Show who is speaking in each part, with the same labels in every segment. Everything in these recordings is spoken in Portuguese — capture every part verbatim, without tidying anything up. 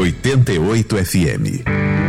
Speaker 1: oitenta e oito F M.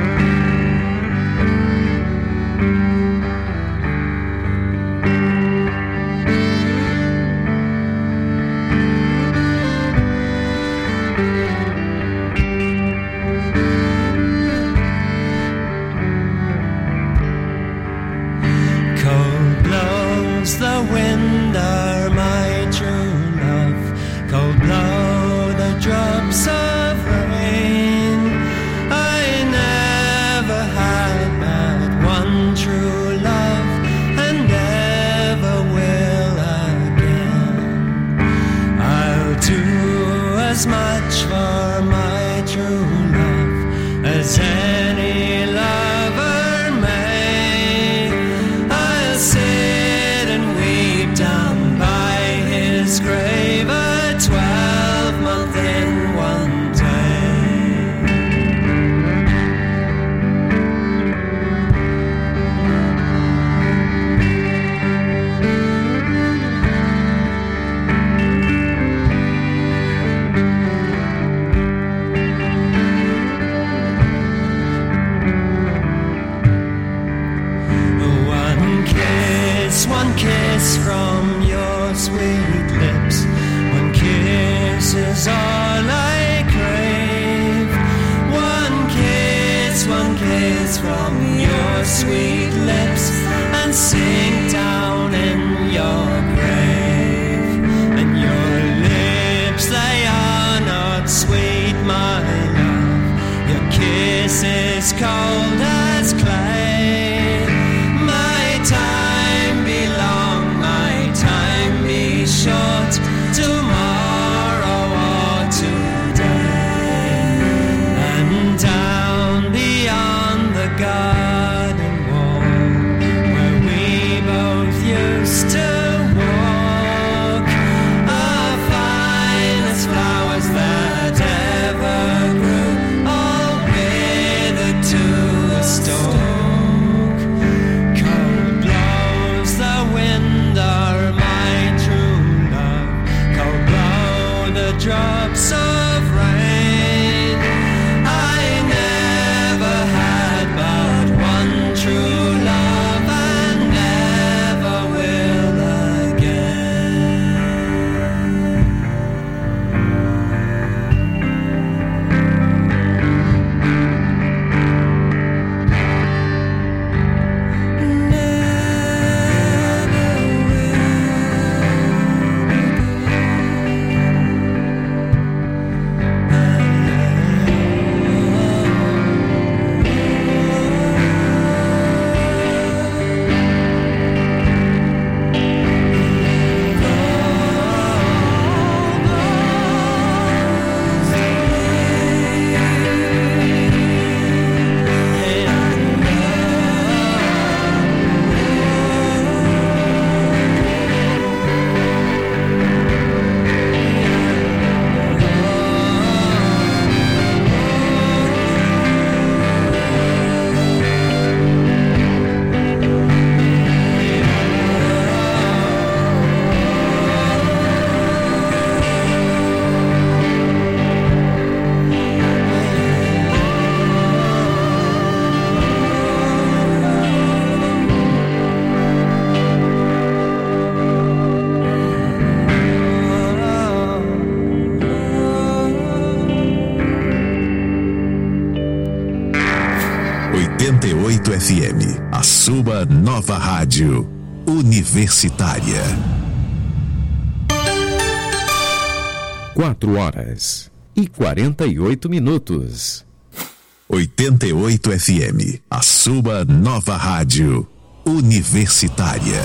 Speaker 1: oitenta e oito F M, a sua nova rádio universitária.
Speaker 2: Quatro horas e quarenta e oito minutos.
Speaker 1: oitenta e oito F M, a sua nova rádio universitária.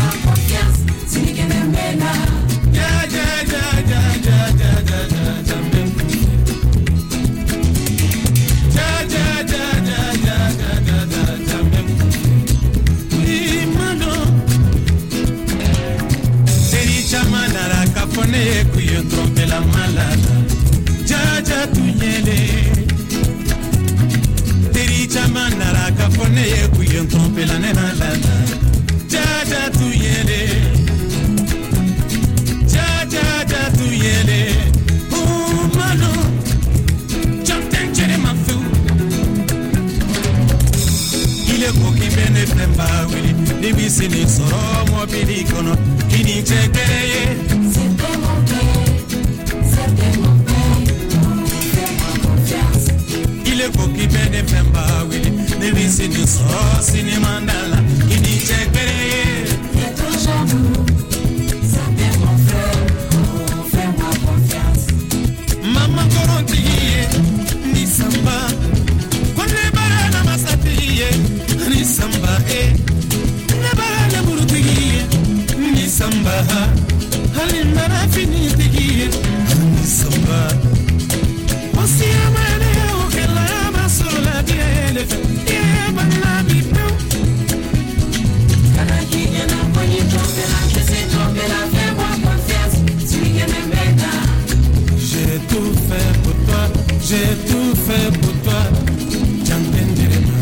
Speaker 3: Yeah, yeah, yeah, yeah, yeah, yeah, yeah, yeah. malala jaja tunyele teri chamana la kafone ye kuyen trompe la nena lala jaja tunyele jaja jaja tunyele oh mano chanten chere mafu ile koki bene flemba wili debi sini soro mo bidi kono kini chekeye
Speaker 4: c'était mon père c'était mon
Speaker 3: ile koki bene flemba wili debi sini soro sini mandala kini chekeye
Speaker 4: t'es trop jaloux c'était mon frère oh fais-moi confiance
Speaker 3: mama korontiye ni samba kone barana masatiye ni samba eh ne barana burutiye ni samba halimara finitiye ni samba osi amane o kala masola diele ye bana bipo
Speaker 4: kana kinya na kwenye trompe la kese trompe la fais-moi confiance tu m'aimes maintenant
Speaker 3: j'ai tout fait pour toi j'ai tout fait pour toi Jantendirema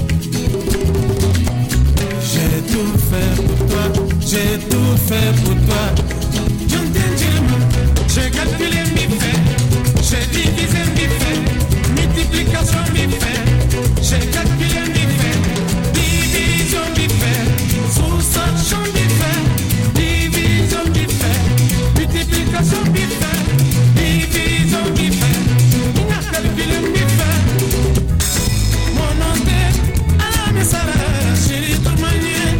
Speaker 3: j'ai tout fait pour toi j'ai tout fait pour toi Jantendirema j'ai calculé mes faits j'ai divisé mes faits multiplication mes faits j'ai calculé mes faits division mes faits soustraction mes faits division mes faits multiplication mes faits division mes faits il a calculé mes faits mon ante à la mesara chérie tout manier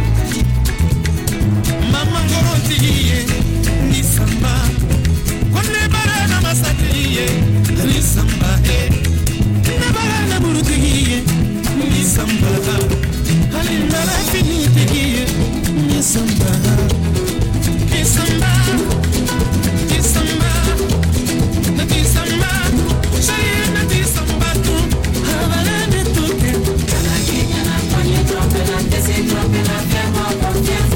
Speaker 3: maman gorotiye ni samba kone barana masatiye ni samba eh ne barana burutiye ni samba halinda la finitiye ni samba ni samba ni samba na ni samba chérie na ni samba tu havalane tuke
Speaker 4: kana kinya na kwenye trompe la kese trompe la fais-moi confiance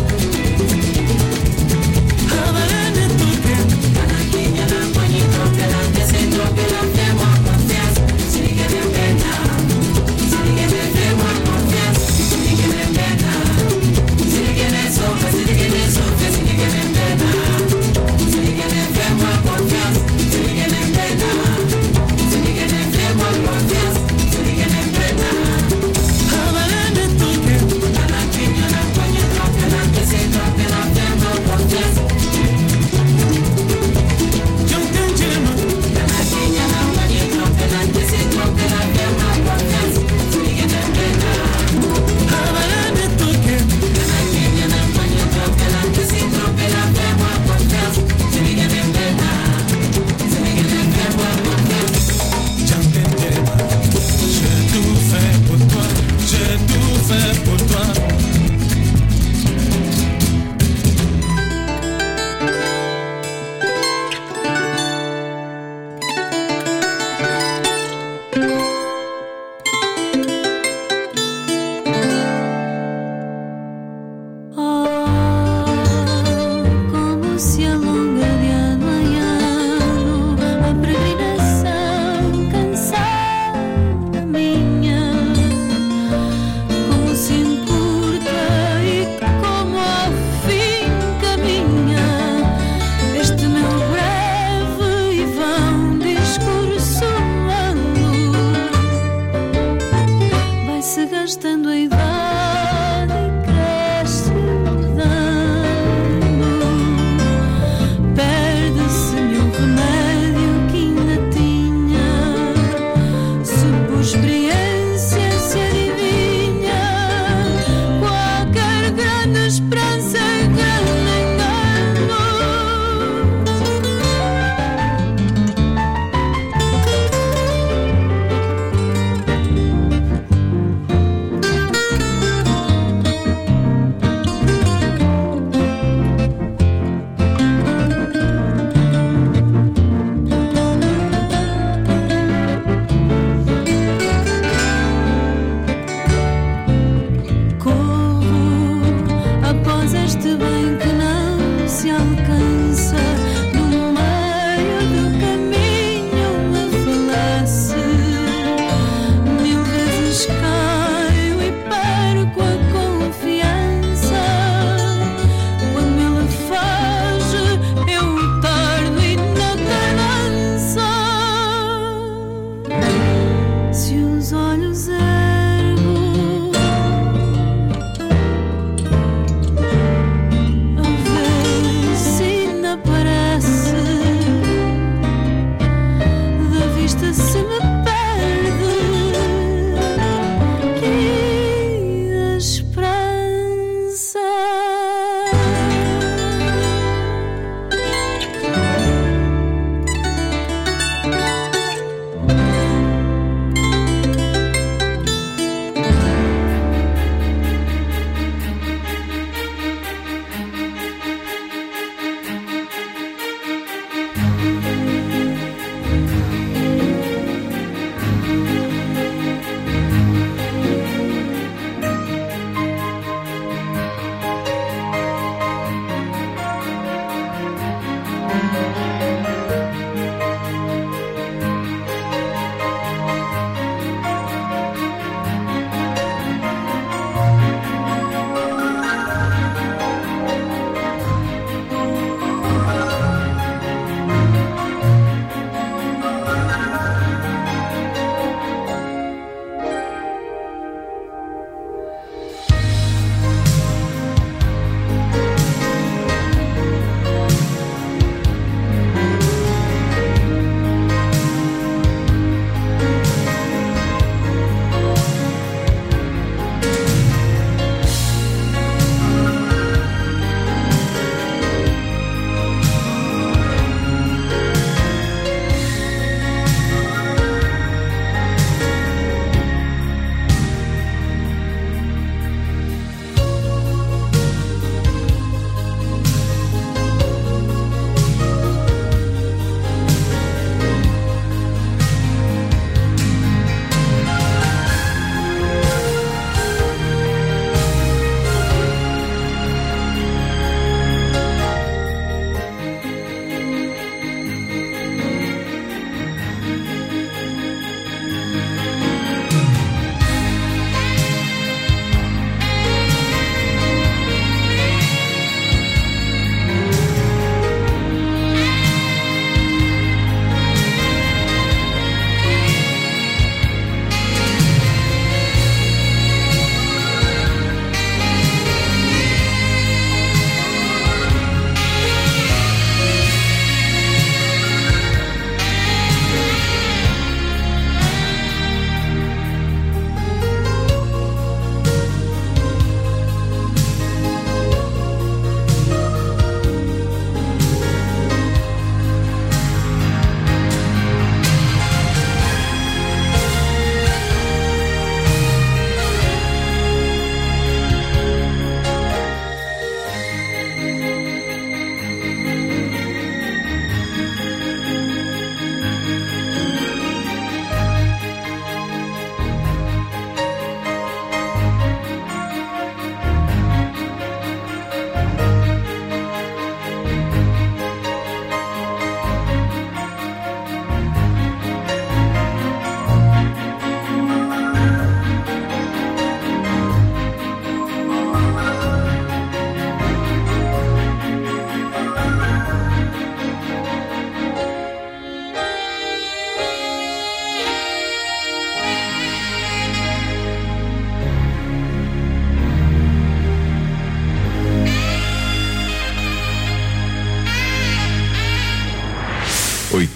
Speaker 3: havalane tuke
Speaker 4: kana kinya na kwenye trompe la kese trompe la fais-moi confiance tu m'aimes maintenant tu m'aimes fais-moi confiance tu m'aimes maintenant tu m'aimes so facile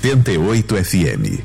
Speaker 1: oitenta e oito F M.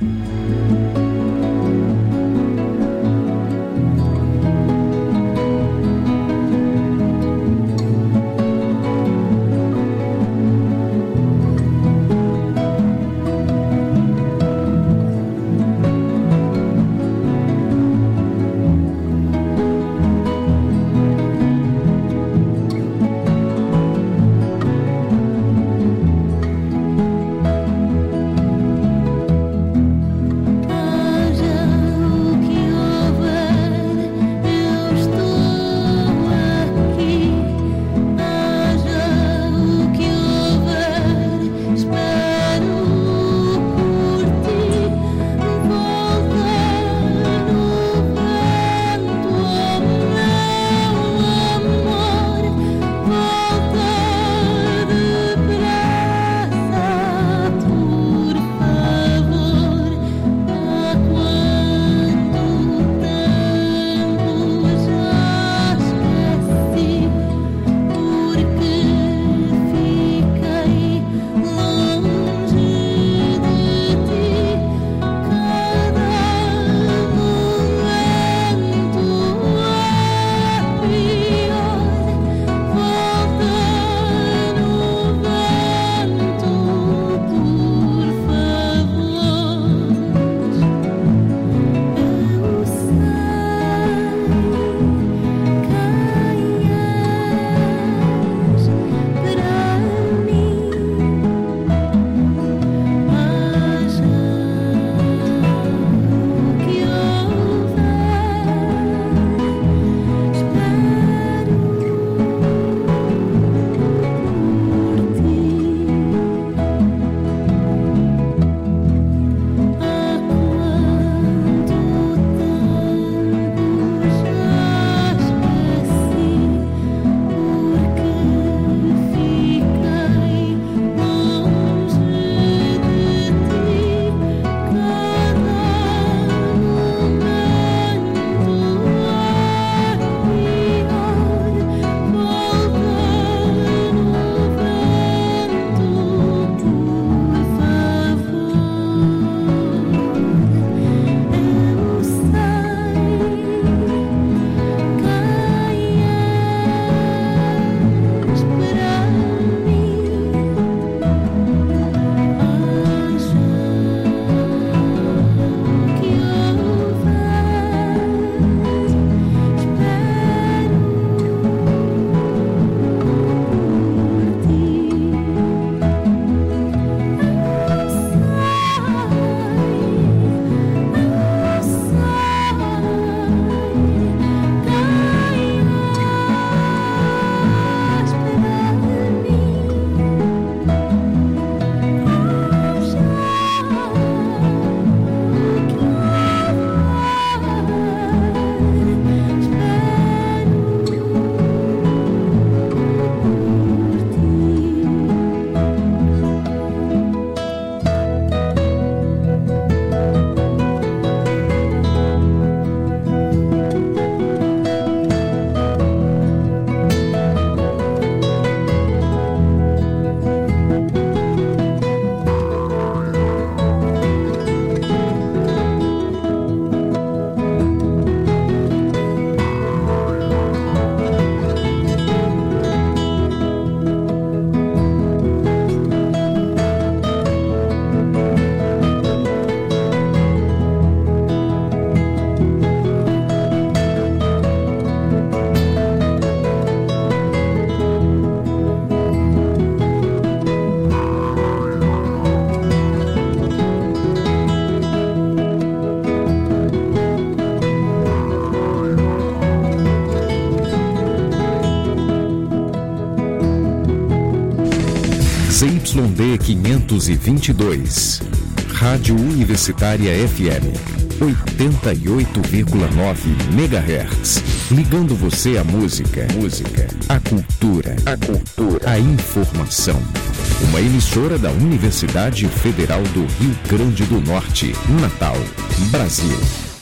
Speaker 2: Z Y D quinhentos e vinte e dois, Rádio Universitária F M, oitenta e oito vírgula nove megahertz, ligando você à música, música, à cultura, a cultura, à informação. Uma emissora da Universidade Federal do Rio Grande do Norte, Natal, Brasil.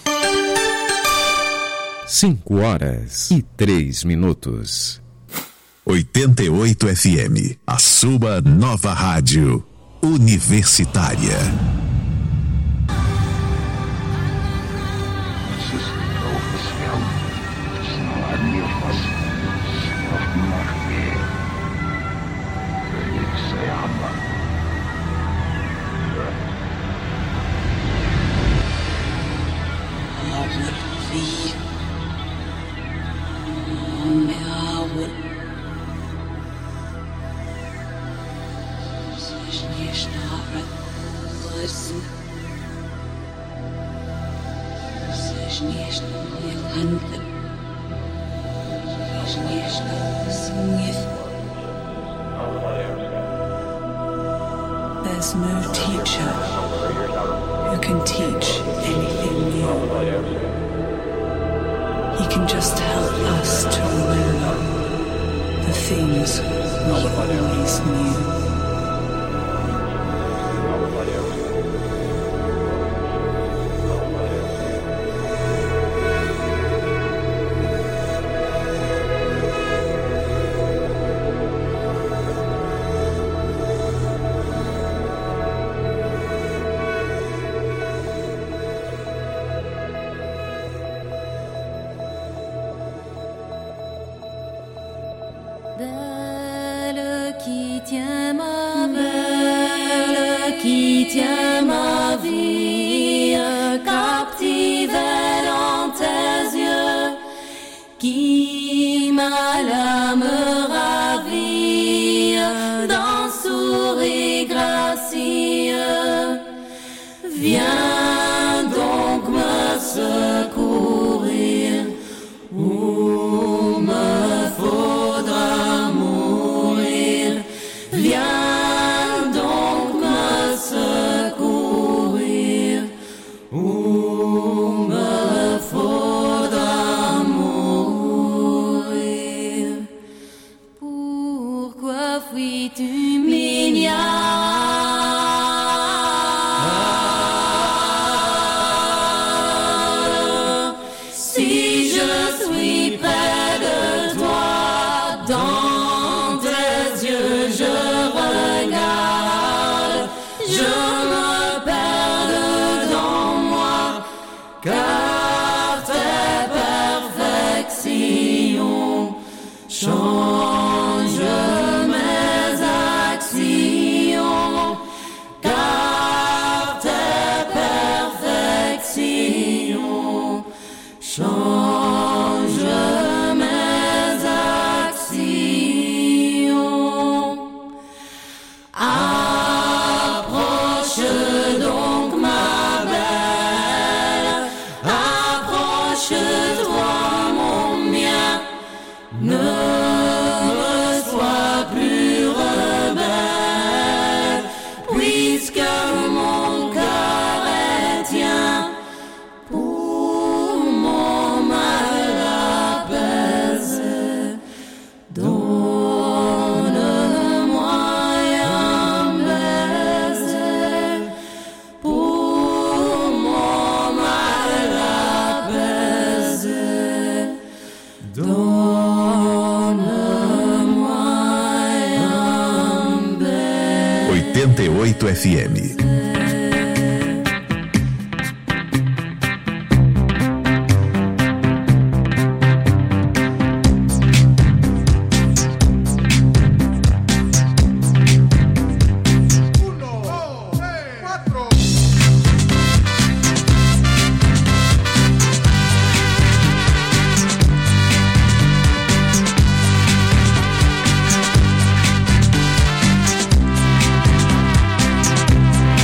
Speaker 2: Cinco horas e três minutos.
Speaker 1: oitenta e oito F M, a sua nova rádio. Universitária.
Speaker 5: There's no teacher who can teach anything new. He can just help us to remember the things we always knew.
Speaker 4: Belle qui tient ma belle qui tient ma vie, captive dans tes yeux, qui m'a l'âme ravie d'un sourire gracieux. Viens donc me secourir où me faudra mourir. Viens donc me secourir où me faudra mourir. Pourquoi fuis-tu mignard? Si je suis près de toi, dans tes yeux je regarde, je me perds dedans moi, car tes perfections changent mes actions, car tes perfections changent mes actions. Approche donc ma belle, approche-toi mon bien, ne me sois plus rebelle, puisque mon cœur est tien. Pour mon mal apaiser, donne-moi un baiser. Pour mon mal apaiser, donne-moi un baiser.
Speaker 1: oitenta e oito F M.
Speaker 4: Thank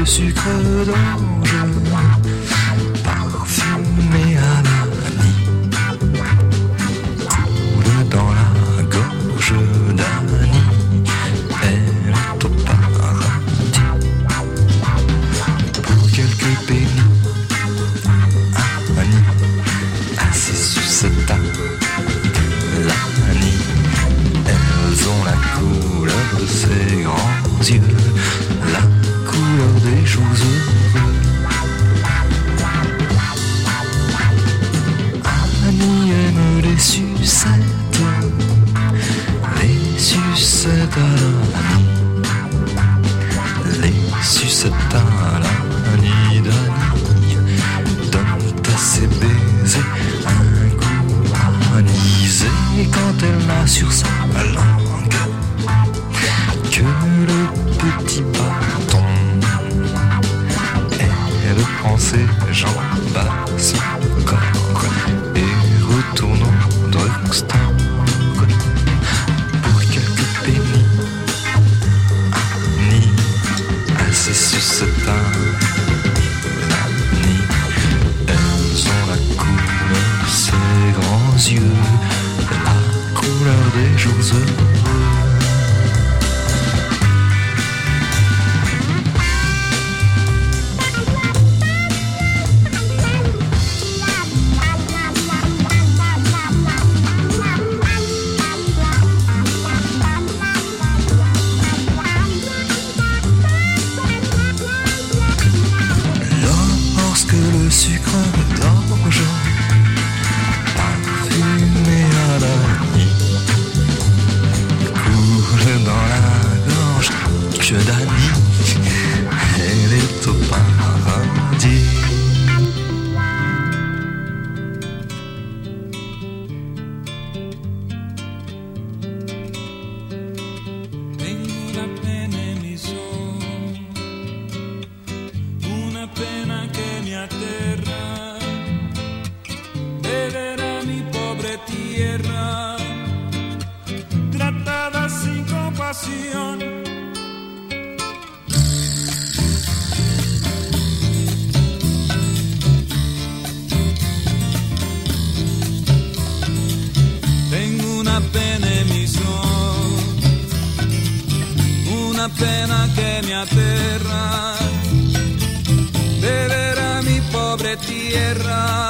Speaker 6: sucre d'orge parfumé à l'anis coule dans la gorge d'Annie. Elle est au paradis pour quelques pénis. Annie, assise sur cette table, l'Annie, elles ont la couleur de ses grands yeux, la couleur des choses heureuses. Annie aime les sucettes, les sucettes à l'Annie, les sucettes à l'Annie d'Annie. Donne à ses baisers un goût anisé quand elle n'a sur sa langue que le petit bâton. Elle prend ses jambes à son corps et retourne au drugstore pour quelques pénis. Annie, assise sur cette table, Annie, elles ont la couleur de ses grands yeux, la couleur des jours heureux. Le sucre d'orge parfumé à l'Annie coule dans la gorge que d'Annie. Elle est au paradis.
Speaker 3: Tengo una pena en mis ojos, una pena que me aterra, de ver a mi pobre tierra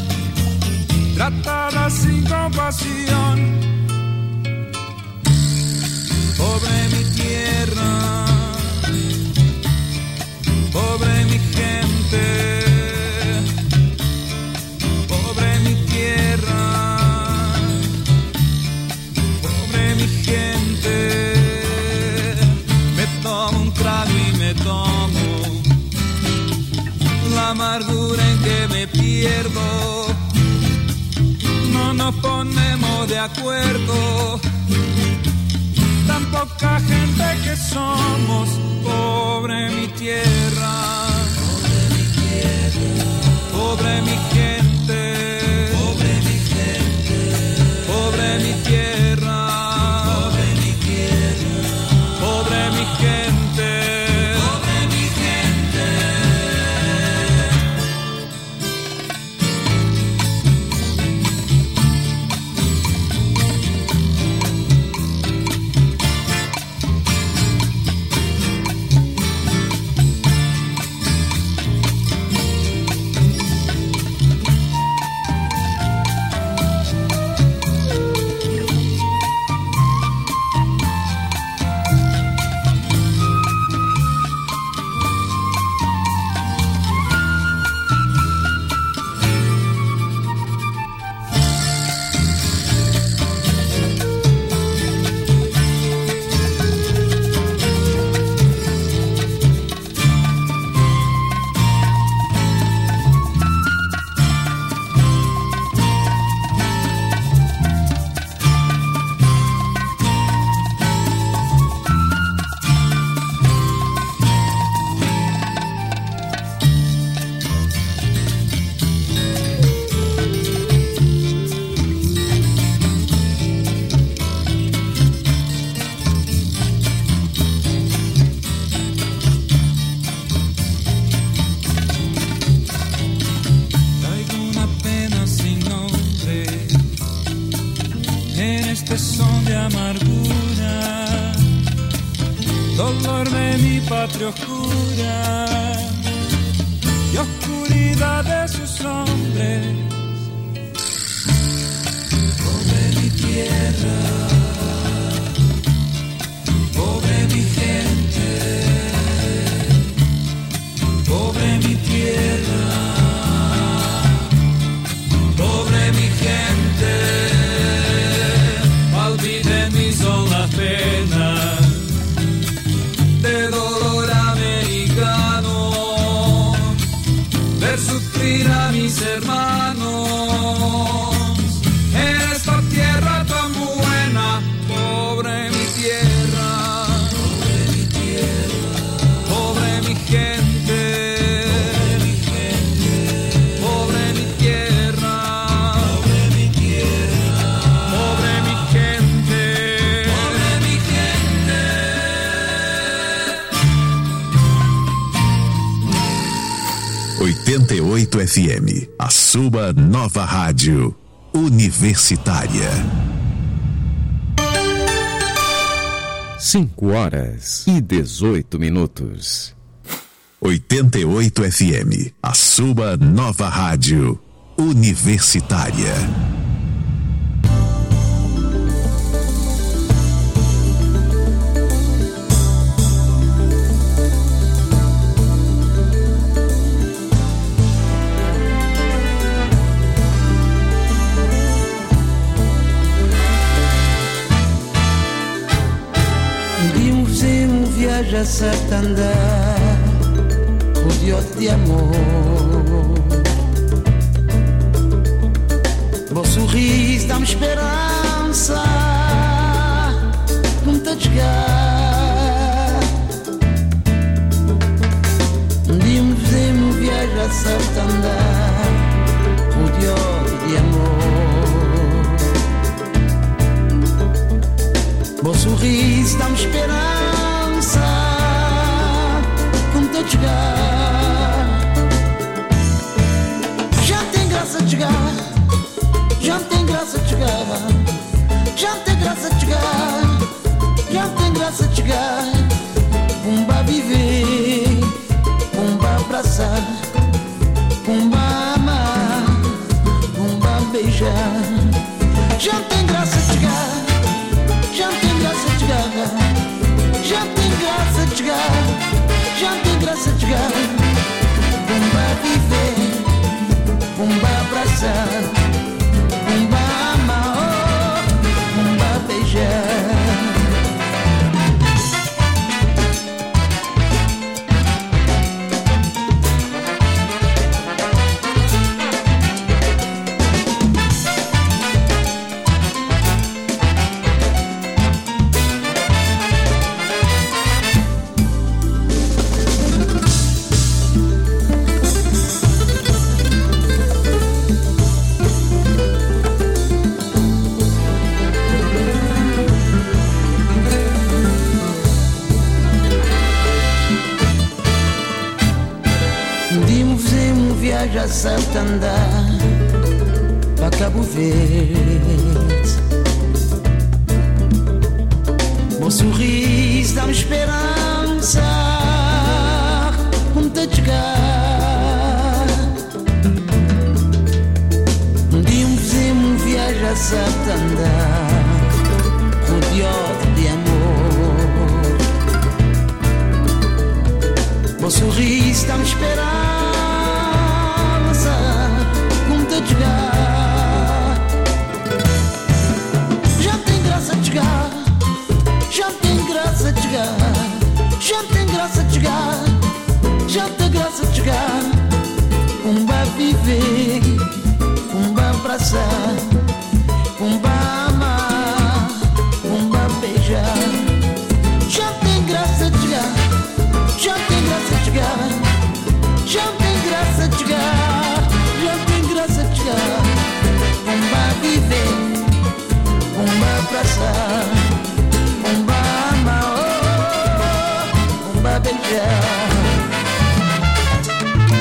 Speaker 3: tratada sin compasión. Pobre mi tierra, pobre mi gente, pobre mi tierra, pobre mi gente. Me tomo un trago y me tomo la amargura en que me pierdo. No nos ponemos de acuerdo, tan poca gente que somos. Pobre mi tierra, pobre mi tierra, pobre mi gente, pobre mi gente, pobre mi tierra, pobre mi tierra, pobre mi gente, pobre mi gente. en este son de amargura, dolor de mi patria oscura y oscuridad de sus hombres. Pobre mi tierra, pobre mi gente, pobre mi tierra, pobre mi gente. Olvide mis olas penas de dolor americano, ver sufrir a mis hermanos en esta tierra tan buena. Pobre mi tierra, pobre mi tierra, pobre mi gente, pobre mi tierra, pobre mi tierra, pobre mi gente, pobre mi gente.
Speaker 1: oitenta e oito F M, a sua nova rádio universitária.
Speaker 2: Cinco horas e dezoito minutos.
Speaker 1: oitenta e oito F M, a sua nova rádio universitária.
Speaker 7: Já certo andar, rodeado de amor. Bom sorriso dá-me esperança, como te chegar. Um dia me fizemos viajar certo andar, rodeado de amor. Bom sorriso dá-me esperança, como te chegar. Já tem graça de chegar, já tem graça de chegar, já tem graça de chegar, já tem graça de chegar. Pumba viver, pumba abraçar, pumba amar, pumba beijar. Já tem graça de chegar, já tem graça de chegar, já tem graça de chegar, já tem graça de chegar. Pumba viver, pumba abraçar, pumba amar, oh, pumba beijar. Já certo andar para Cabo Verde. Bom sorriso dá-me esperança, como te chegar. Um dia me fizemos viajar certo andar, rodeado de amor. Bom sorriso dá-me esperança, como te chegar. Já tem graça de chegar, já tem graça de chegar, já tem graça de chegar, já tem graça de chegar. Pumba viver, pumba abraçar, pumba amar, pumba beijar. Já tem graça de chegar, já tem graça de chegar, já tem graça de chegar, já tem graça de chegar. Pumba viver, pumba abraçar, pumba amar, oh, pumba beijar.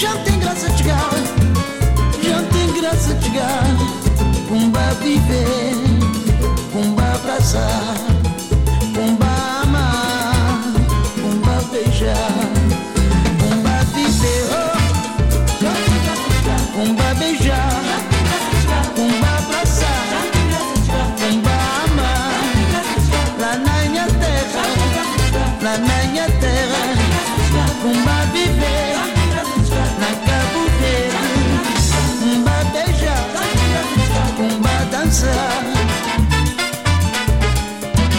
Speaker 7: já tem graça de chegar, já tem graça de chegar. Pumba viver, pumba abraçar, pumba amar, pumba beijar, pumba viver, oh, já tem graça de chegar. Pumba beijar, pumba abraçar, pumba amar, lá na minha terra, lá na minha terra, pumba viver, na Cabo Verde, pumba beijar, pumba dançar.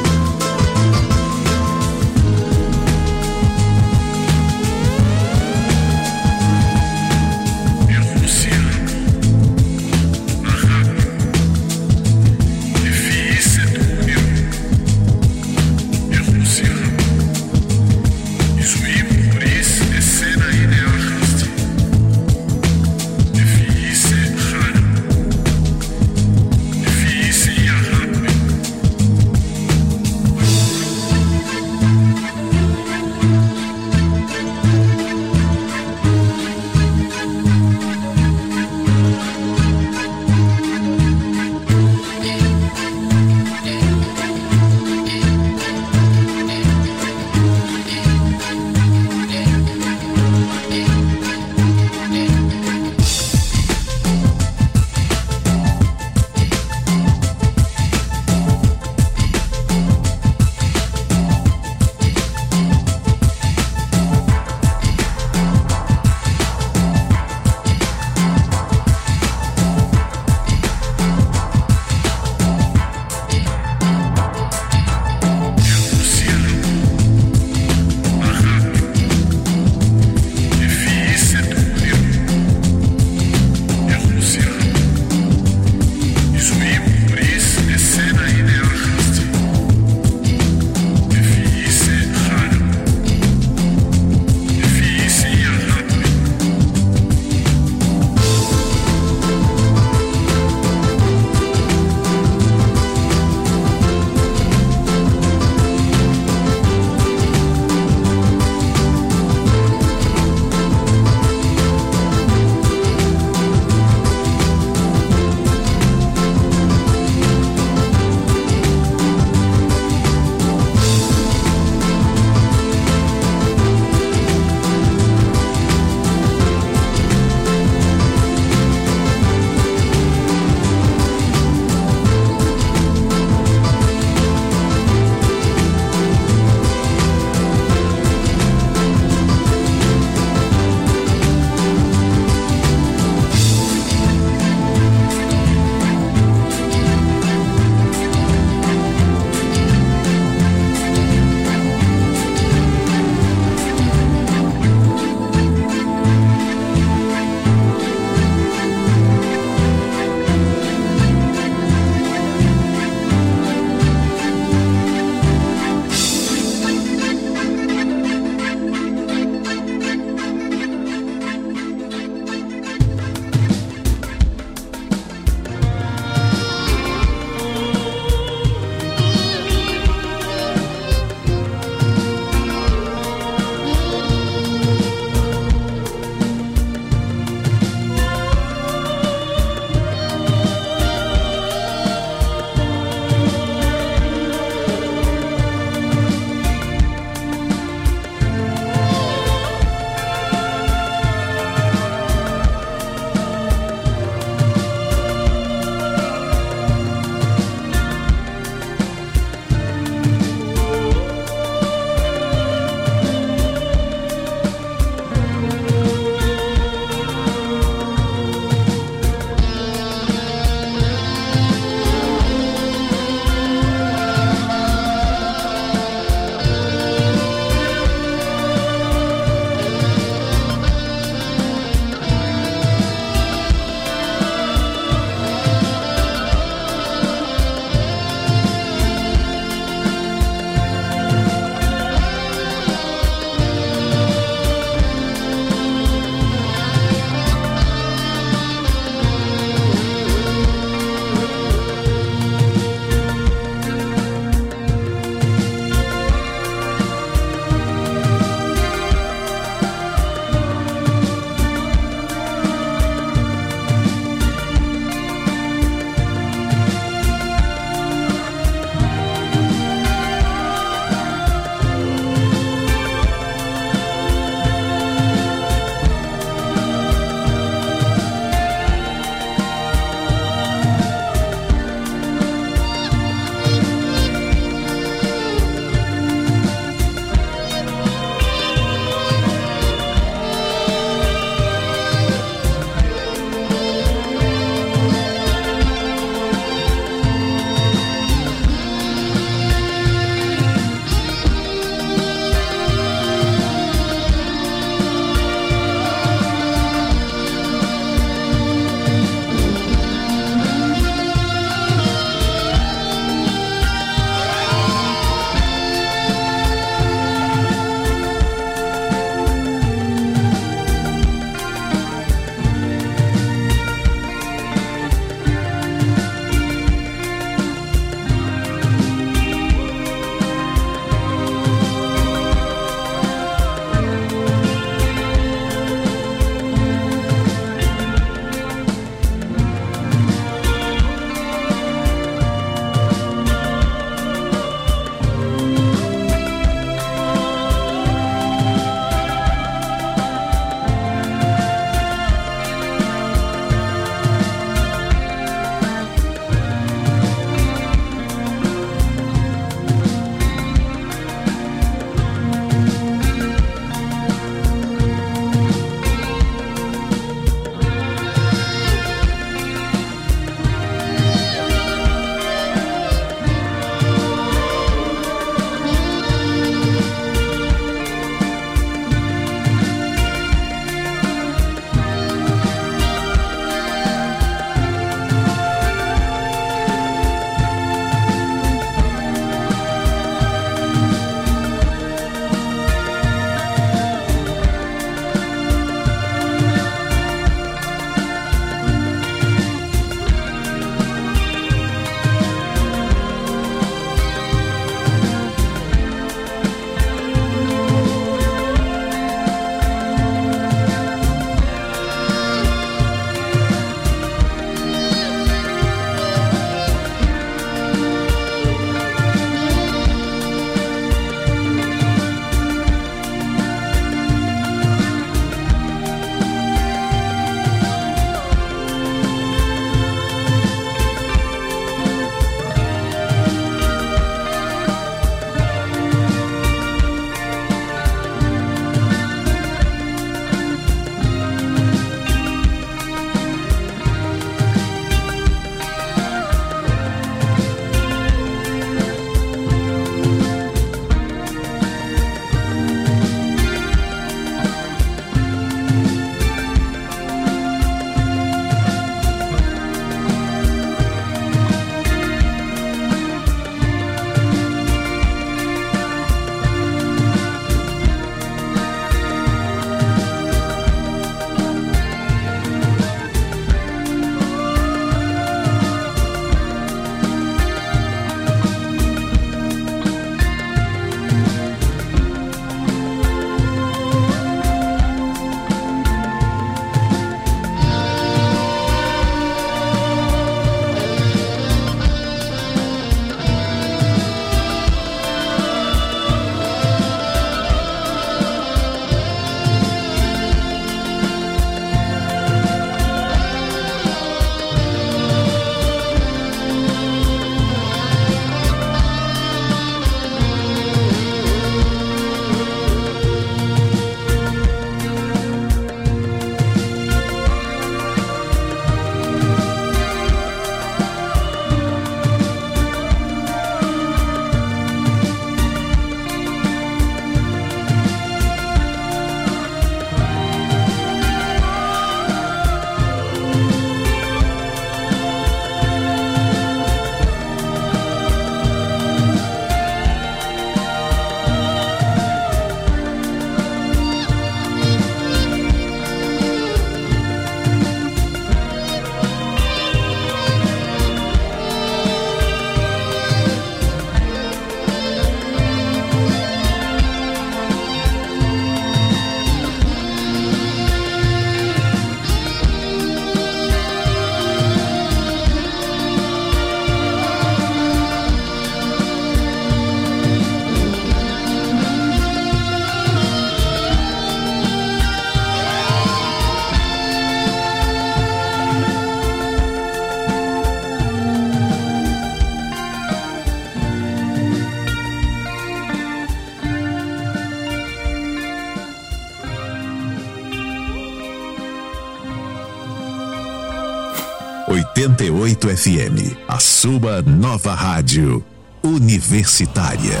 Speaker 1: oitenta e oito F M, a sua nova rádio universitária.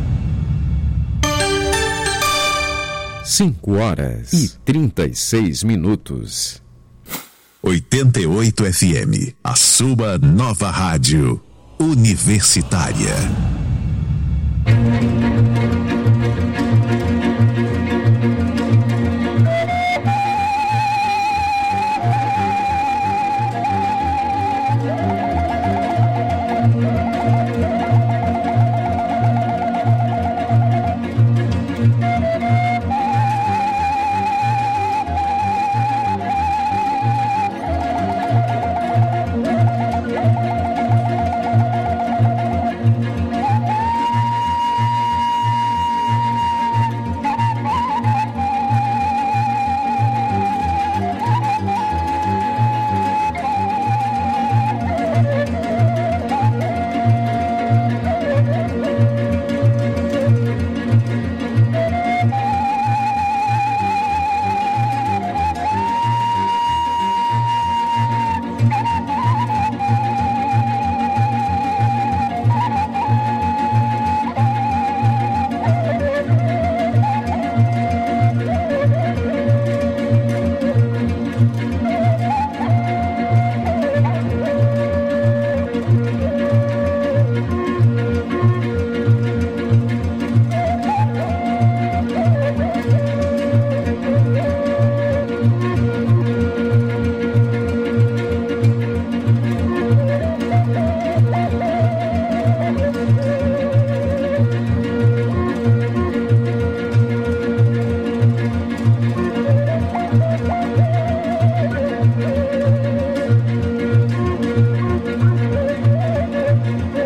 Speaker 2: Cinco horas e trinta e seis minutos.
Speaker 1: oitenta e oito F M, a sua nova rádio universitária.